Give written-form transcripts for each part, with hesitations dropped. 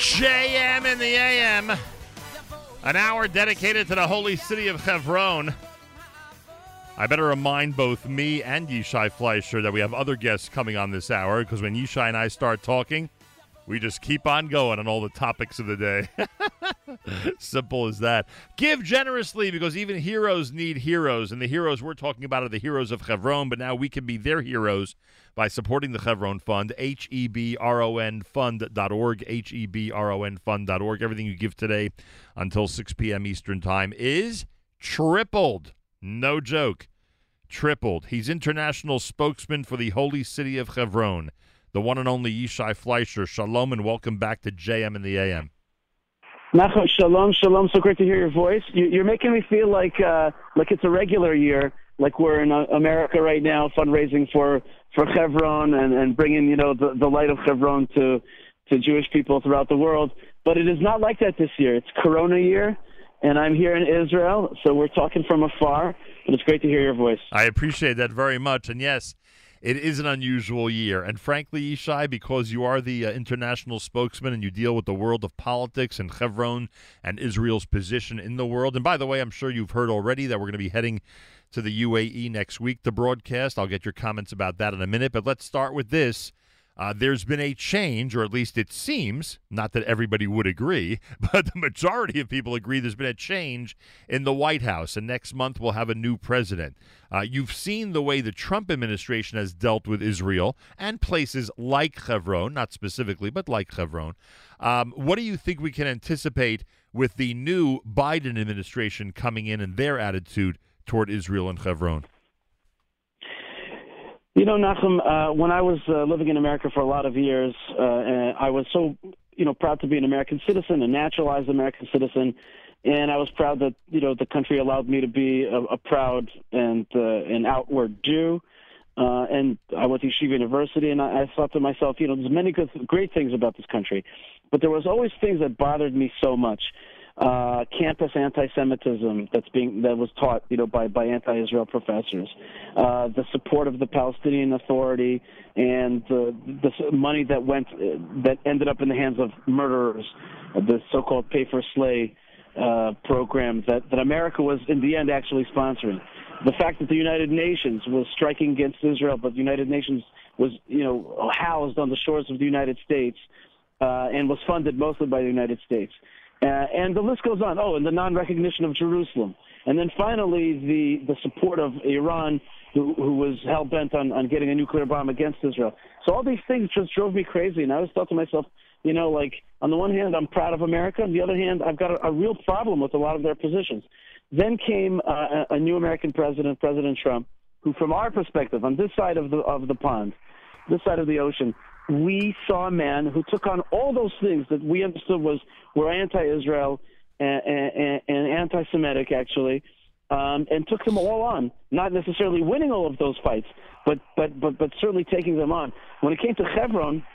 JM in the AM. An hour dedicated to the holy city of Hebron. I better remind both me and Yishai Fleischer that we have other guests coming on this hour, because when Yishai and I start talking, we just keep on going on all the topics of the day. Simple as that. Give generously, because even heroes need heroes, and the heroes we're talking about are the heroes of Hebron, but now we can be their heroes by supporting the Hebron Fund, hebronfund.org, hebronfund.org. Everything you give today until 6 p.m. Eastern Time is tripled. No joke. Tripled. He's international spokesman for the holy city of Hebron, the one and only Yishai Fleischer. Shalom and welcome back to JM in the AM. Nachum, shalom. So great to hear your voice. You're making me feel like it's a regular year, like we're in America right now, fundraising for Hebron and bringing the light of Hebron to Jewish people throughout the world. But it is not like that this year. It's Corona year, and I'm here in Israel, so we're talking from afar, and it's great to hear your voice. I appreciate that very much, and yes, it is an unusual year. And frankly, Yishai, because you are the international spokesman and you deal with the world of politics and Hebron and Israel's position in the world. And by the way, I'm sure you've heard already that we're going to be heading to the UAE next week to broadcast. I'll get your comments about that in a minute. But let's start with this. There's been a change, or at least it seems, not that everybody would agree, but the majority of people agree there's been a change in the White House, and next month we'll have a new president. You've seen the way the Trump administration has dealt with Israel and places like Hebron, not specifically, but like Hebron. What do you think we can anticipate with the new Biden administration coming in and their attitude toward Israel and Hebron? Nachum, when I was living in America for a lot of years, I was so, proud to be an American citizen, a naturalized American citizen, and I was proud that, the country allowed me to be a proud and an outward Jew. And I went to Yeshiva University, and I thought to myself, there's many great things about this country, but there was always things that bothered me so much. Campus anti-Semitism that was taught, by anti-Israel professors, the support of the Palestinian Authority, and the money that ended up in the hands of murderers, the so-called pay-for-slay program that America was in the end actually sponsoring. The fact that the United Nations was striking against Israel, but the United Nations was, housed on the shores of the United States and was funded mostly by the United States. And the list goes on. Oh, and the non-recognition of Jerusalem. And then finally, the support of Iran, who was hell-bent on getting a nuclear bomb against Israel. So all these things just drove me crazy. And I always thought to myself, on the one hand, I'm proud of America. On the other hand, I've got a real problem with a lot of their positions. Then came a new American president, President Trump, who, from our perspective, on this side of the pond, this side of the ocean, we saw a man who took on all those things that we understood were anti-Israel and anti-Semitic, actually, and took them all on. Not necessarily winning all of those fights, but certainly taking them on. When it came to Hebron,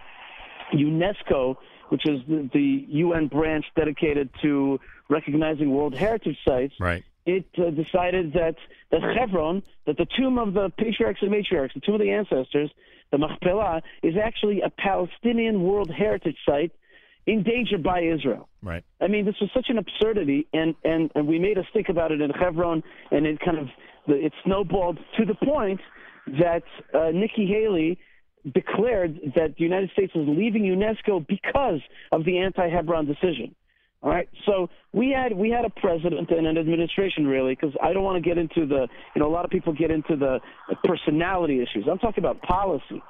UNESCO, which is the UN branch dedicated to recognizing World Heritage Sites, right, it decided that Hebron, that the tomb of the patriarchs and matriarchs, the tomb of the ancestors, the Machpelah, is actually a Palestinian World Heritage Site endangered by Israel. Right. I mean, this was such an absurdity, and we made us think about it in Hebron, and it snowballed to the point that Nikki Haley declared that the United States is leaving UNESCO because of the anti-Hebron decision. All right, so we had a president and an administration, really, because I don't want to get into a lot of people get into the personality issues. I'm talking about policy.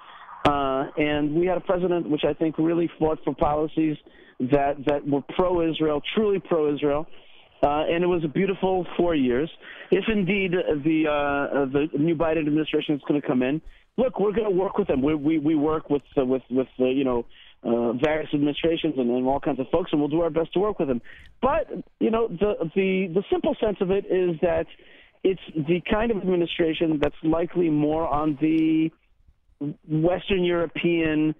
And we had a president which I think really fought for policies that were pro-Israel, truly pro-Israel. And it was a beautiful 4 years. If indeed the new Biden administration is going to come in, look, we're going to work with them. We work with various administrations and all kinds of folks, and we'll do our best to work with them. But the simple sense of it is that it's the kind of administration that's likely more on the Western European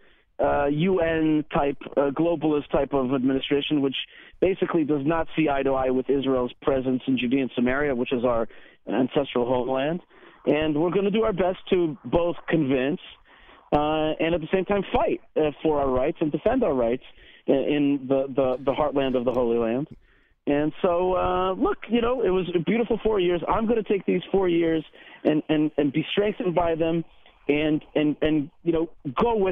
UN type, globalist type of administration, which basically does not see eye to eye with Israel's presence in Judea and Samaria, which is our ancestral homeland. And we're going to do our best to both convince and at the same time fight for our rights and defend our rights in the heartland of the Holy Land. And so, look, it was a beautiful 4 years. I'm going to take these 4 years and be strengthened by them, and go with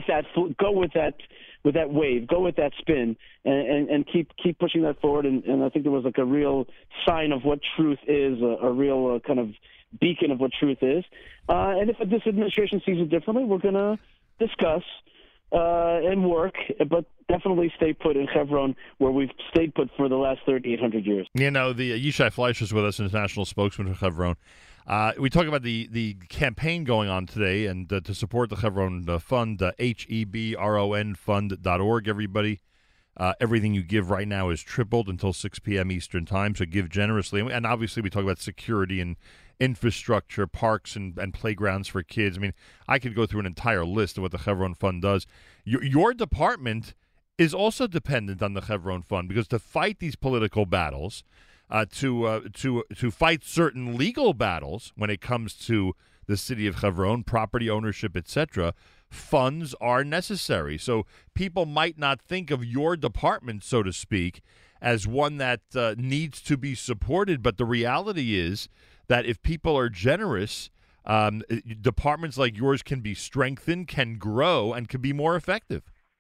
that wave, go with that spin, and keep pushing that forward. And I think there was like a real sign of what truth is, a real kind of beacon of what truth is. And if this administration sees it differently, we're going to discuss and work, but definitely stay put in Hebron, where we've stayed put for the last 3,800 years. The Yishai Fleischer is with us, international spokesman for Hebron. We talk about the campaign going on today, and to support the Hebron Fund, HEBRON Fund.org. Everybody, everything you give right now is tripled until 6 p.m. Eastern Time, so give generously. And obviously we talk about security and infrastructure, parks and playgrounds for kids. I mean, I could go through an entire list of what the Hebron Fund does. Your department is also dependent on the Hebron Fund, because to fight these political battles, to fight certain legal battles when it comes to the city of Hebron, property ownership, etc., funds are necessary. So people might not think of your department, so to speak, as one that needs to be supported, but the reality is that if people are generous, departments like yours can be strengthened, can grow, and can be more effective.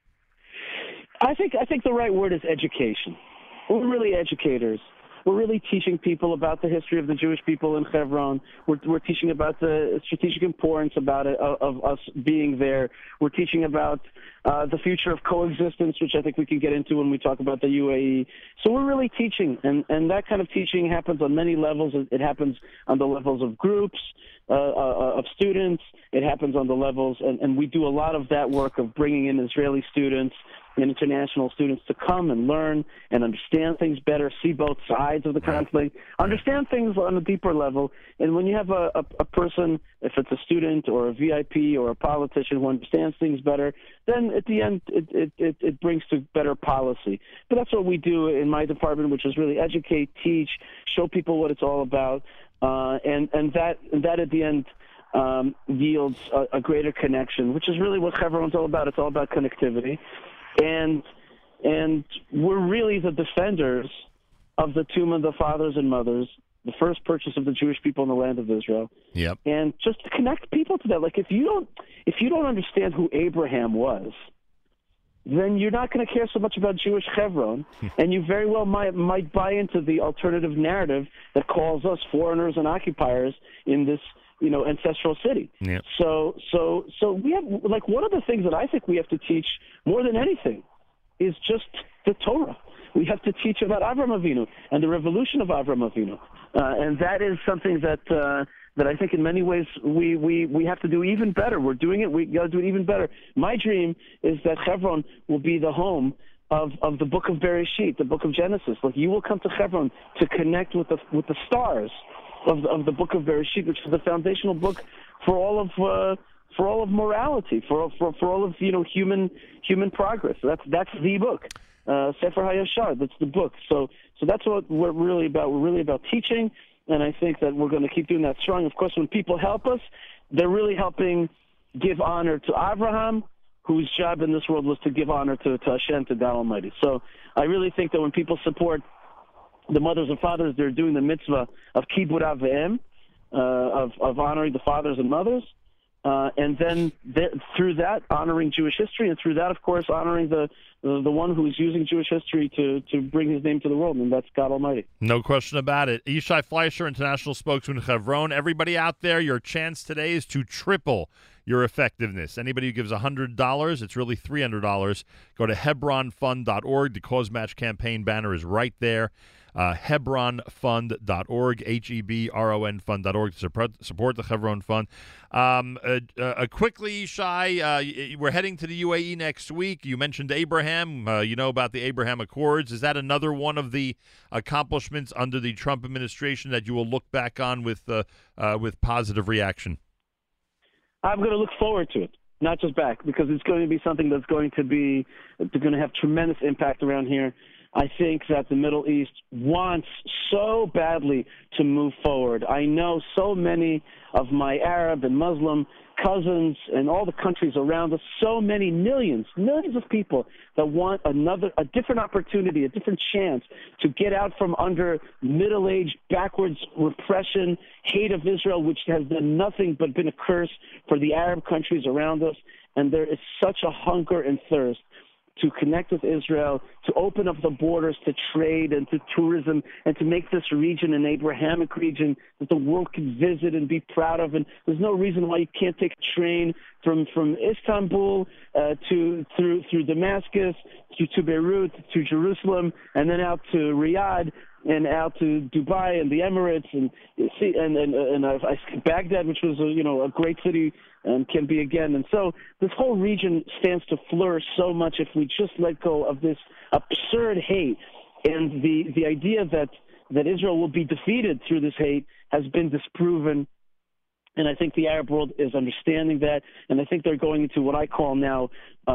I think the right word is education. We're really educators. We're really teaching people about the history of the Jewish people in Hebron. We're teaching about the strategic importance of us being there. We're teaching about the future of coexistence, which I think we can get into when we talk about the UAE. So we're really teaching, and that kind of teaching happens on many levels. It happens on the levels of groups, of students. It happens on the levels, and we do a lot of that work of bringing in Israeli students and international students to come and learn and understand things better, see both sides of the conflict, understand things on a deeper level. And when you have a person, if it's a student or a VIP or a politician who understands things better, then at the end it brings to better policy. But that's what we do in my department, which is really educate, teach, show people what it's all about, and that at the end yields a greater connection, which is really what Hebron's all about. It's all about connectivity. And we're really the defenders of the tomb of the fathers and mothers, the first purchase of the Jewish people in the land of Israel. Yep. And just to connect people to that, like if you don't understand who Abraham was, then you're not going to care so much about Jewish Hebron, and you very well might buy into the alternative narrative that calls us foreigners and occupiers in this ancestral city. Yep. So we have, like, one of the things that I think we have to teach more than anything is just the Torah. We have to teach about Avraham Avinu and the revolution of Avraham Avinu, and that is something that I think in many ways we have to do even better. We're doing it. We got to do it even better. My dream is that Hebron will be the home of the book of Bereshit, the book of Genesis. Like, you will come to Hebron to connect with the stars of the book of Bereshit, which is the foundational book for all of morality, for all of human progress. That's the book, Sefer HaYashar. That's the book. So that's what we're really about. We're really about teaching, and I think that we're going to keep doing that strong. Of course, when people help us, they're really helping give honor to Abraham, whose job in this world was to give honor to Hashem, to God Almighty. So I really think that when people support the mothers and fathers, they're doing the mitzvah of Kibud Av V'Em, of honoring the fathers and mothers, and then through that honoring Jewish history, and through that, of course, honoring the one who is using Jewish history to bring his name to the world, and that's God Almighty. No question about it. Yishai Fleischer, international spokesman of Hebron. Everybody out there, your chance today is to triple your effectiveness. Anybody who gives $100, it's really $300. Go to HebronFund.org. The Cause Match campaign banner is right there. HebronFund.org, HEBRON Fund.org to support the Hebron Fund. Quickly, Yishai, we're heading to the UAE next week. You mentioned Abraham. You know about the Abraham Accords. Is that another one of the accomplishments under the Trump administration that you will look back on with positive reaction? I'm going to look forward to it, not just back, because it's going to be something that's going to have tremendous impact around here. I think that the Middle East wants so badly to move forward. I know so many of my Arab and Muslim cousins and all the countries around us, so many millions of people that want a different opportunity, a different chance to get out from under middle-aged, backwards repression, hate of Israel, which has done nothing but been a curse for the Arab countries around us. And there is such a hunger and thirst to connect with Israel, to open up the borders to trade and to tourism, and to make this region an Abrahamic region that the world can visit and be proud of. And there's no reason why you can't take a train from Istanbul through Damascus to Beirut to Jerusalem, and then out to Riyadh and out to Dubai and the Emirates and Baghdad, which was a great city and can be again. And so this whole region stands to flourish so much if we just let go of this absurd hate. And the idea that Israel will be defeated through this hate has been disproven. And I think the Arab world is understanding that, and I think they're going into what I call now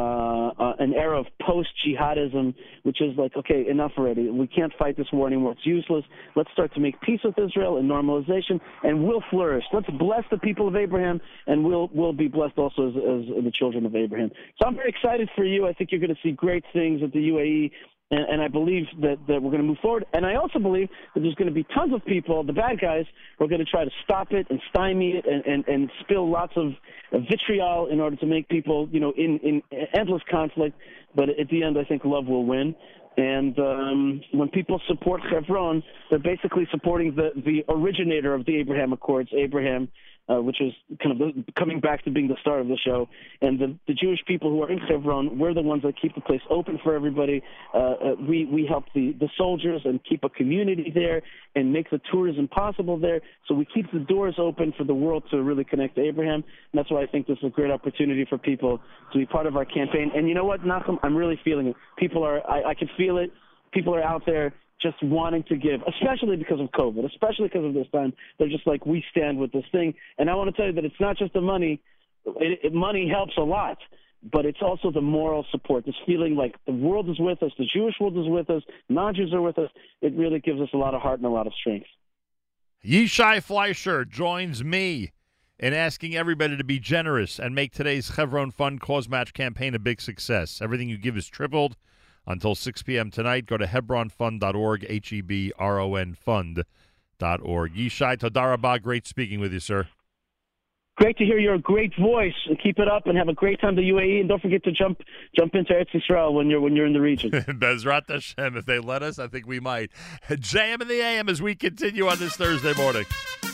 an era of post-jihadism, which is like, okay, enough already. We can't fight this war anymore. It's useless. Let's start to make peace with Israel and normalization, and we'll flourish. Let's bless the people of Abraham, and we'll be blessed also as the children of Abraham. So I'm very excited for you. I think you're going to see great things at the UAE. And I believe that we're going to move forward. And I also believe that there's going to be tons of people, the bad guys, who are going to try to stop it and stymie it and spill lots of vitriol in order to make people, in endless conflict. But at the end, I think love will win. And when people support Hebron, they're basically supporting the originator of the Abraham Accords, Abraham, which is kind of coming back to being the star of the show. And the Jewish people who are in Hebron, we're the ones that keep the place open for everybody. We help the soldiers and keep a community there and make the tourism possible there. So we keep the doors open for the world to really connect to Abraham. And that's why I think this is a great opportunity for people to be part of our campaign. And you know what, Nachum? I'm really feeling it. I can feel it. People are out there just wanting to give, especially because of COVID, especially because of this time. They're just like, we stand with this thing. And I want to tell you that it's not just the money. Money helps a lot, but it's also the moral support, this feeling like the world is with us, the Jewish world is with us, non-Jews are with us. It really gives us a lot of heart and a lot of strength. Yishai Fleischer joins me in asking everybody to be generous and make today's Hebron Fund Cause Match campaign a big success. Everything you give is tripled. Until 6 p.m. tonight, go to hebronfund.org, Hebron fund.org. Yishai, Toda Rabah, great speaking with you, sir. Great to hear your great voice. Keep it up and have a great time to UAE. And don't forget to jump into Eretz Yisrael when you're in the region. Bezrat Hashem, if they let us, I think we might. JM in the AM as we continue on this Thursday morning.